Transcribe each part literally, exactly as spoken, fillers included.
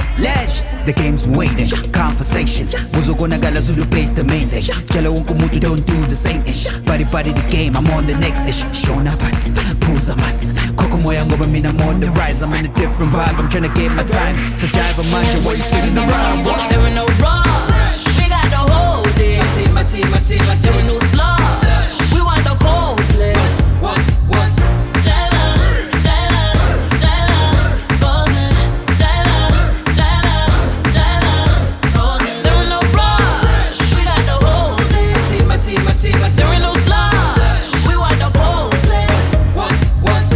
Ledge, the game's waiting. Conversations, Muzogonagala Zulu base the main thing. Jala Wunkumutu don't do the same ish. Body body the game, I'm on the next ish. Shona Pats, Puza Mats, Kokomoya Gobamin, I'm on the rise. I'm in a different vibe, I'm trying to get my time. So drive a manja while you sitting around. There ain't no rush, we got the whole day. My team, my team, my team, There ain't no slush, we want the cold play. What's, what's, There ain't no slush, we want the cold play. what's, what's,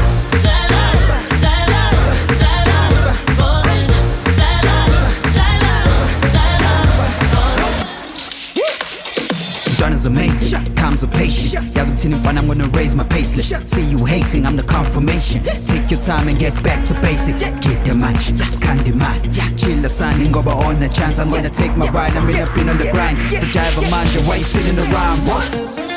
Donna's amazing, comes with patience. Y'all's continuing fun, I'm gonna raise my paceless. See you hating, I'm the confirmation. Take your time and get back to basics. Get the match, scan the man. Chill the sun and go on the chance. I'm gonna take my ride, I'm in up in on the grind. So drive a manja, why you sitting around, boss?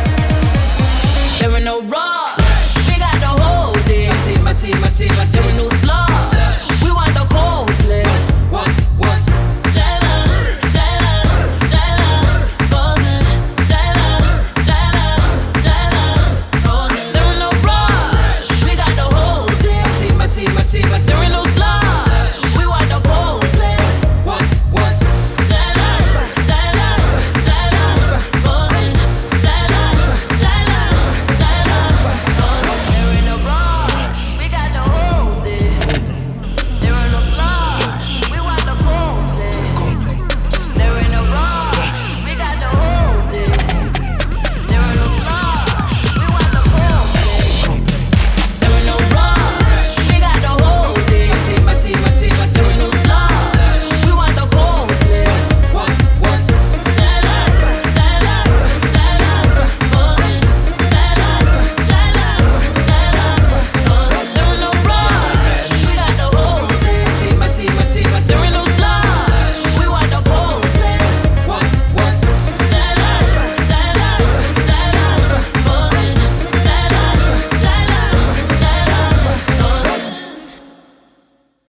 There ain't no rush, we got the whole day. My team, my team, my team, There ain't no